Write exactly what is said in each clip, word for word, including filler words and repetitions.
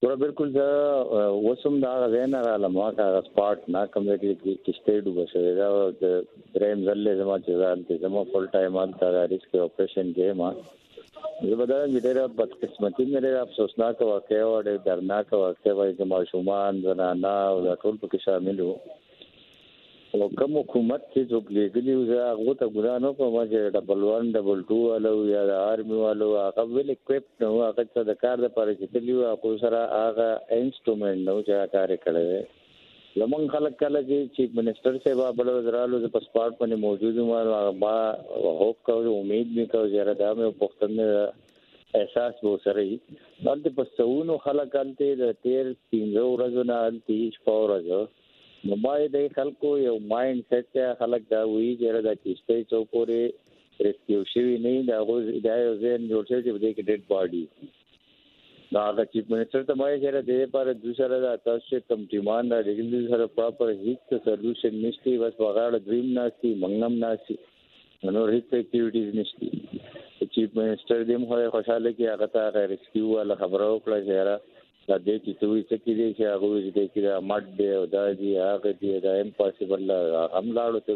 ور بالکل دا وسم دا غزين على مواقع سپاٹ نا کمیټي کې کشته ډوبه شوې دا د دریم ځلې زما چې ځان ته زما فل ټایم ان تا ریسک اپریشن کې ما زبدا ډېر بدقسمتي مې افسوسناک واقعا او ډېر درناک واقعا وایي چې ماشومان زنانا او ټول پکې شامل وو او کوم حکومت چې څوک لګلی و هغه ته ګرانو په ما چې ډبل ون ډبل ټو والو یا د آرمي والو هغه ویل اکويپ نو هغه څه د کار د پاره چې تلیو هغه سره هغه انسټرومنت نو چې کار کړی لمن خلک کله چې چیف منسٹر صاحب بل وزرالو د پاسپورت باندې موجود و ما هوپ کوم امید می کوم چې را دا مې پښتنه احساس وو سره دلته پسونو خلک الته د تیر پینځو ورځې نه الته شپه ورځ نو باید د خلکو یو مایند سیټ ته خلک دا وی چې دا کیسته چوکورې ریسکیو شوی نه دا غوځ دا یو ځین جوړ شوی چې د ډیډ باډي دا د چیف منسٹر ته وایي چې د پر دوسره د تاسو کم ټیمان دا ریګل سره پراپر هیڅ سولوشن نشته بس وغاړه دریم ناشتي منګم ناشتي نو هیڅ اکټیویټیز نشته چیف منسٹر دې مو خوشاله کې هغه ته ریسکیو ولا خبرو کړه چې دا دې چې توي څه کې دي چې هغه دې کې دا مډ دی او دا دی هغه دی دا امپاسیبل هم لاړو ته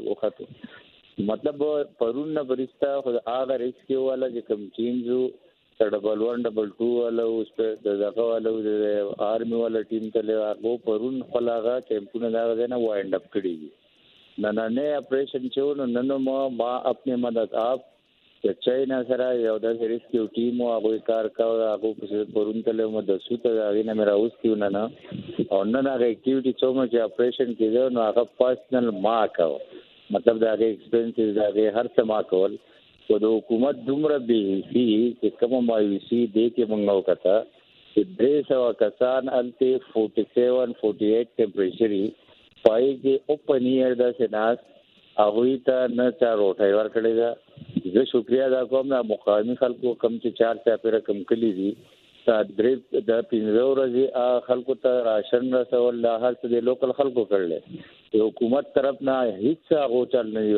وخت مطلب پرون نه برستا خو هغه ریسکیو والا چې کم ټیمزو ډبل ون ډبل ټو والا اوس په دغه والا د آرمي والا ټیم ته له هغه پرون خلاغه کمپونه دا نه وایند اپ کړی نه نه نه اپریشن چون نن ما ما خپل مدد اپ چې چاینا سره یو د ریسکیو ټیم او هغه کار کاوه هغه په پرون ته له مده سوت هغه نه مې راوستیو نه نه او نن هغه اکټیویټي څومره چې اپریشن کېده نو هغه پرسنل ما کاوه مطلب دا هغه ایکسپیرینس دا هر څه ما کول او د حکومت دومره به سي چې کوم مایوسي دې کې مونږ وکړه چې درې سوه کسان الته forty-seven forty-eight ټمپریچر پای کې اوپن ایئر د سناس هغه ته نه چا روټي ورکړی دا زه شکریا دا کوم د مقامی خلکو کم چې چار څه پر کم کلی دي دا درې د پینځو ورځې خلکو ته راشن رسول لا هر څه د لوکل خلکو کړل حکومت طرف نه هیڅ هغه چل نه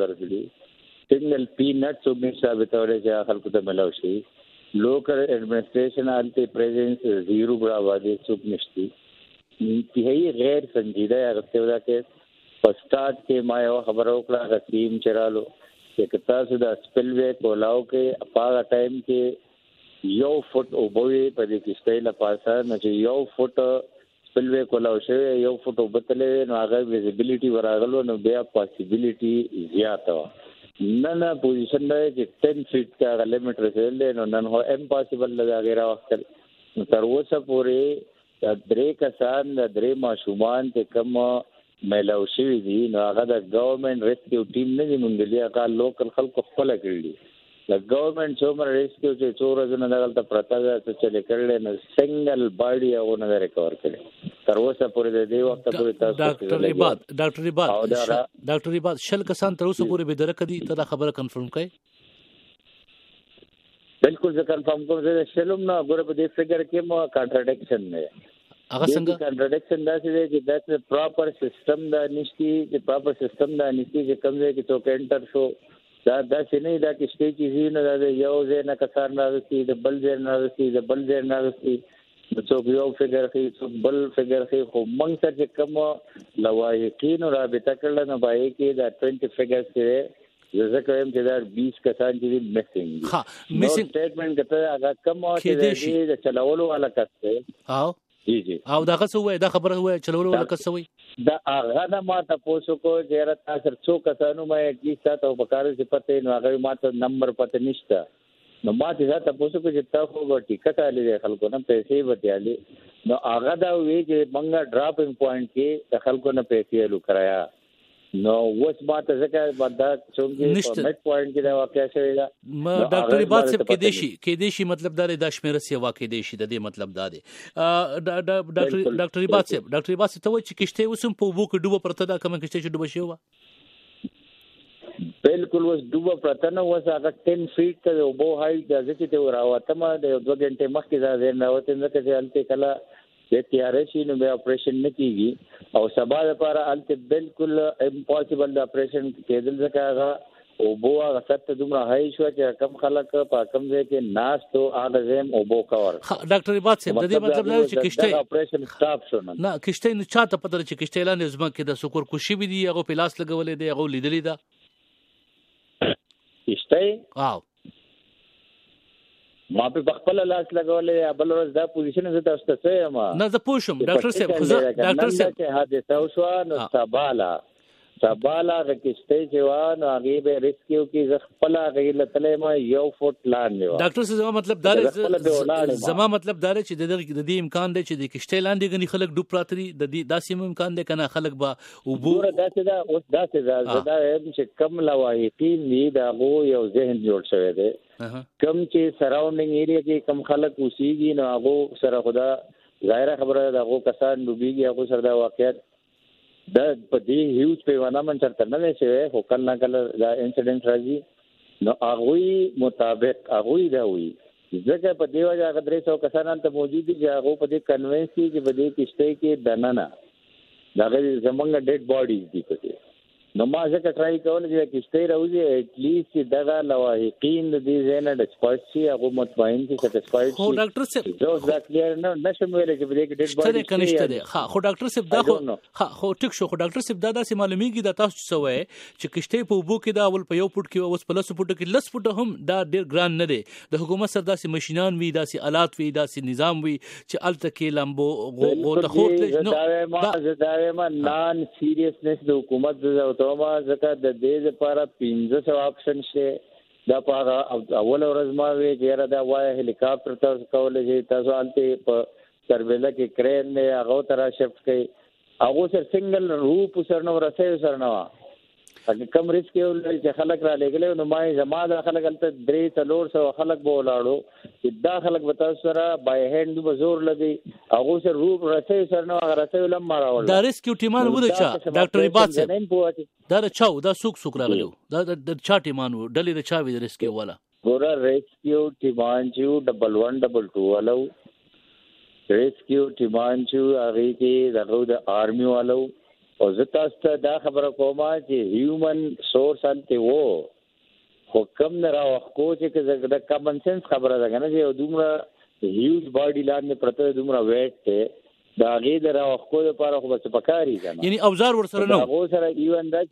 ورغلی سنگل پی نټ سبمټ ثابتوي چې خلکو ته ملو شي لوکل ایڈمنسټریشن الته پریزنس زیرو برابر څوک نشتی انتهایی غیر سنجیده هغه ودا کې پسټارټ کې ما یو خبر وکړه غسیم چرالو چې تاسو د سپل وی کولاو کې اپاغه ټایم کې یو فوټ او بوي په دې کې سټایل پاسه نه چې یو فوټ سپل وی کولاو شوی یو فوټ وبتلې نو هغه ویزیبিলিټي ورغلو نو بیا پاسیبিলিټي زیاته و نن پوزیشن دی چې ten فیټ کا لیمټ رسېل نو نن هو امپاسیبل لږه غیره وخت نو تر اوسه پورې درې کسان درې ماشومان ته کم ملاو شوی دي نو هغه د ګورنمنت ریسکیو ټیم نه دی مونږ هغه لوکل خلکو خپل کړی د ګورنمنت څومره ریسکیو چې څوره نه دغلت پرتا چې چلے کړل نو سنگل باډي او نه ریکور کړي تر اوسه پورې د دې وخت پورې تاسو ډاکټر عباد ډاکټر عباد ډاکټر عباد شل کسان تر اوسه پورې به درکدي ته خبره کنفرم کړئ بالکل زه کنفرم کوم چې شلم نه غره په دې فګر کې مو کانټراډکشن نه هغه څنګه کنټراډکشن دا چې دا پراپر سیستم دا نشتی چې پراپر سیستم دا نشتی چې کوم ځای کې څوک انټر شو دا دا چې نه دا کې شته چې نه دا یو ځای نه کسان راځي د بل ځای نه راځي د بل ځای نه راځي څوک یو فګر کوي څوک بل فګر کوي خو موږ سره چې کوم لوایقین رابطه کړل نه پای کې دا twenty فګر سره زه کوم چې دا twenty کسان چې میسنګ ها میسنګ سټیټمنټ کته هغه کوم چې د چلولو والا کسته او جی جی او دا څه وای دا خبره وای چلولو ولا څه وای دا هغه نه ما تاسو کو چې را تاسو څو کسانو مې اټلیسټ تاسو په کار کې پته نو هغه ما ته نمبر پته نشته نو ما ته تاسو کو چې تاسو په ټیکټ علي خلکو نه پیسې وټیالي نو هغه دا وی چې منګه ډراپینګ پوینټ کې د خلکو نه پیسې لو کرایا نو وڅ ما ته ځکه باندې څنګه په میټ پوینټ کې دا واقعیا شوی دا ډاکټر عباد صاحب کې دیشي کې دیشي مطلب دا د شمیره سی واقع دیشي د دې مطلب دا دی ډاکټر ډاکټر عباد صاحب ډاکټر عباد صاحب ته وایي چې کشته وسم په وو کې ډوبه پرته دا کوم کشته چې ډوبه شوی و بالکل وس ډوبه پرته نو وس هغه ten فیټ ته وبو هایټ د ځکه ته راوته ما د دوه غنټه مخکې دا زیر نه وته نه چې الته کله د تیارې شي نو به اپریشن نه کیږي او سبا لپاره الته بالکل امپوسیبل د اپریشن کېدل ځکه هغه او بو هغه ست دومره هاي شو چې کم خلک په کم ځای کې ناس تو هغه زم او بو کور ډاکټر عبادت صاحب د دې مطلب دا چې کشته اپریشن سټاپ شو نه کشته نه چاته پته چې کشته اعلان زما کې د سکور کوشي وی دی هغه پلاس لګولې دی هغه لیدلې ده کشته واو ما په خپل لاس لګولې بل ورځ دا پوزیشن زه تاسو ته یم نه زه پوښم ډاکټر صاحب ډاکټر صاحب چې حادثه وشو نو سبالا سبالا غکشته جوان هغه به ریسکیو کې ز خپل هغه لتلې ما یو فوټ لاندې و ډاکټر صاحب مطلب دا زما مطلب دا چې د دې امکان دی چې د کشته لاندې غني خلک ډوب پراتري د دې داسې امکان دی کنه خلک با وګوره داسې دا اوس داسې دا زدا چې کم لوایقین دي دا غو یو ذهن جوړ شوی دی کم چې سراوندینګ ایریا کې کم خلک اوسېږي نو هغه سره خدا ظاهره خبره دا هغه کسان ډوبېږي هغه سره دا واقعیت دا په دې هیوج پیمانه من چرته نه شوی خو کله کله دا انسیډنټ راځي نو هغه مطابق هغه دا وي ځکه په دیو ځای درې سو کسان ته موجود دي چې هغه په دې کنوینس کې چې په دې کشته کې دننه دا زمونږ ډیډ باډیز دي په نو ما ځکه ټرای کول چې کشته راوځي اټ لیست دغه لواحقین د دې زنه د سپایسي هغه مطمئن چې سټیسفاید شي خو ډاکټر صاحب زه دا کلیر نه نشم ویل چې په دې کې ډیډ باډی کنيشته دي ها خو ډاکټر صاحب دا خو ها خو ټیک شو خو ډاکټر صاحب دا داسې معلومیږي دا تاسو څه وای چې کشته په وبو کې دا اول په یو فوټ کې اوس په لس فوټ کې لس فوټ هم دا ډیر ګران نه دي د حکومت سره داسې ماشينان وي داسې آلات وي داسې نظام وي چې الته کې لامبو غو د خوت نو دا دا ما نان سیریسنس د حکومت د اوتوما ځکه د دې لپاره پنځه سو آپشن شته دا په اول ورځ ما وی چې دا وای هلیکاپټر تاسو کولای شئ تاسو الته په سرویلا کې کرین نه هغه ترا شفت کړي هغه سر سنگل روپ سره نو رسې سره نو اګه کم ریسک یو چې خلک را لګلې نو ما زما د خلک الته درې تلور سو خلک به ولاړو چې دا خلک به تاسو سره بای هند به زور لګي هغه سر روپ رسې سره نو هغه رسې لم ماراول دا ریسک یو ټیمان و ده چا ډاکټر عبادت صاحب دا چاو دا سوق سوق راغلو دا د چا ټیمان و ډلې د چا وی ریسک والا ګور ریسکیو ټیمان چې ډبل ون ډبل ټو والو ریسکیو ټیمان چې هغه کې دغه د آرمي والو او زه تاسو ته دا خبره کوم چې هیومن سورس انته وو خو کم نه راوخو چې د کامن سنس خبره ده کنه چې دومره هیوج باډي لاندې پرته دومره ویټ ته دا غي د راوخو لپاره خو بس پکاري کنه یعنی اوزار ور سره نو هغه سره ایون دا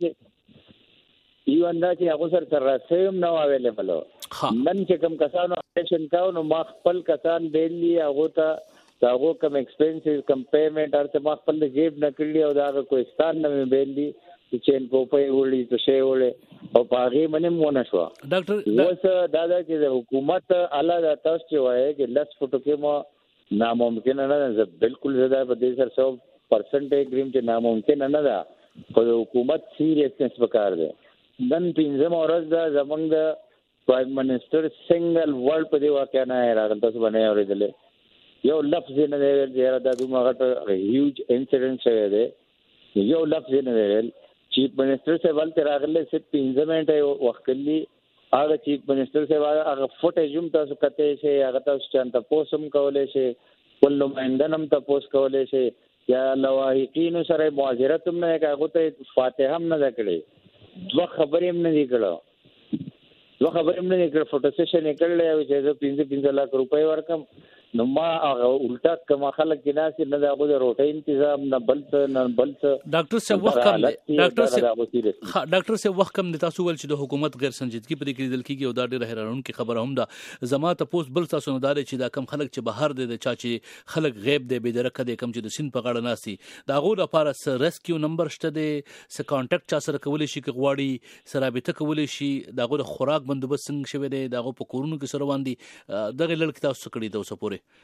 چې ایون دا چې هغه سره سره سیم نو اویلیبل نن چې کم کسانو اپریشن کاو نو ما خپل کسان بیلی هغه ته داغو کم ایکسپنسز کم پیمنٹ ارته ما خپل جیب نه کړی او دا کوئی ستان نه بیلی چې چین په پي وړي څه شی وړي او پاغي منه مونږ شو ډاکټر اوس دا دا چې حکومت اعلی تاسو چې وایي چې لس فوټو کې مو ناممکن نه ده بالکل زدا په دې سره سو پرسنټ اګریم چې ناممکن نه ده خو حکومت سیریسنس وکړ ده نن پنځم ورځ دا زمونږ د پرایم منسٹر سنگل ورلد په دی واقعا نه راغلی تاسو باندې اورېدل یو لفظ نه دی چې دا دومره غټ هیوج انسیډنټ شوی دی یو لفظ نه دی چیف منسٹر سے ول راغله چې پنځه منټه وختلی هغه چیف منسٹر سے هغه فوټیج هم تاسو کته شي هغه تاسو چانته پوسم کولای شي ول نمائندنم ته پوس کولای شي یا لواحقین سره معاشرت هم نه هغه ته فاتحه هم نه کړي دوه خبرې هم نه کړو دوه خبرې هم نه کړو فوټو سیشن کړل او چې پنځه پنځه لک روپۍ ورکم نو ما هغه الټا کما خلک کې ناس نه دا غو د روټي تنظیم نه بلت نه بلت ډاکټر صاحب وخت کم ډاکټر صاحب ډاکټر صاحب وخت کم د تاسو ول چې د حکومت غیر سنجیدګي په دې کې دل کېږي او دا ډېر حیرانون کې خبره هم ده زما ته پوس بل تاسو نه دار چې دا کم خلک چې بهر دي د چا چې خلک غیب دي به درکه دي کم چې د سین په غاړه ناسي دا غو لپاره س ریسکیو نمبر شته دي س کانټیکټ چا سره کولای شي کې غواړي سره رابطه کولای شي دا غو خوراک بندوبست څنګه شوی دی دا غو په کورونو کې سره باندې دغه لړک تاسو کړی دا اوسه پوره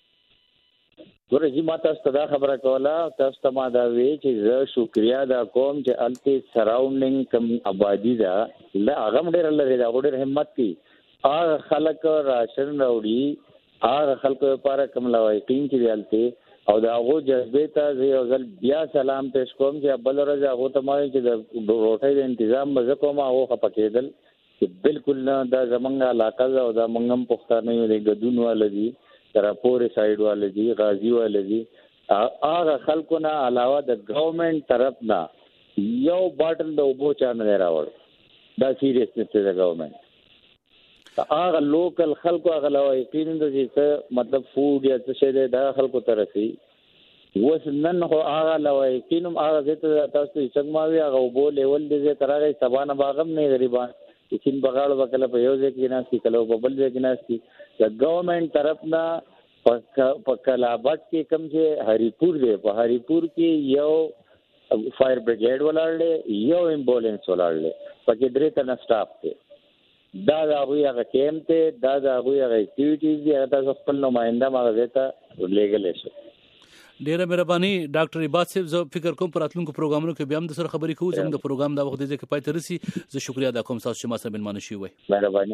ګوره چې ما تاسو ته دا خبره کوله تاسو ته ما دا وی چې زه شکریا دا کوم چې الته سراوندینګ کم آبادی دا لا هغه ډېر لري دا ډېر همت کی هغه خلک راشن راوړي هغه خلکو لپاره کم لوایقین چې دیالته او دا هغه جذبه ته زه ځل بیا سلام پېښ کوم چې بل ورځ هغه ته ما چې د روټۍ د تنظیم مزه کوم هغه خپکېدل چې بالکل نه دا زمونږه علاقه او دا منګم پښتانه یو د ګدون والدي تراپور سایډ والے دي غازی والے دي هغه خلکو نه علاوه د گورنمنت طرف نه یو باټل د اوبو چا نه راوړ دا سیریسنس دی د ګورنمنت هغه لوکل خلکو هغه لا یقینا د چې مطلب فود یا څه شی د خلکو ترسي وس نن خو هغه لا یقینا هغه زته تاسو څنګه ما وی هغه وبو لیول دي ترغه سبانه باغم نه غریبان یقین بغاړو وکړه په یو ځای کې ناشتي کلو په بل ځای کې ناشتي د ګورنمنت طرف نه په کلابټ کې کوم چې هریپور دی په هریپور کې یو فایر بریګیډ ولاړل یو ایمبولانس ولاړل پکې درې تنه سټاف ته دا دا هغه هغه کېم ته دا دا هغه هغه اکټیویټیز دي هغه خپل نمائنده ماغه ته لېګل شي. ډیره مهرباني ډاکټر عباس صاحب زه فکر کوم پر اتلونکو پروګرامونو کې بیا هم د سره خبرې کوو زموږ د پروګرام دا وخت دی چې پای ته رسي. زه شکریا ادا کوم تاسو چې ما سره مېلمانه شوي. مهرباني.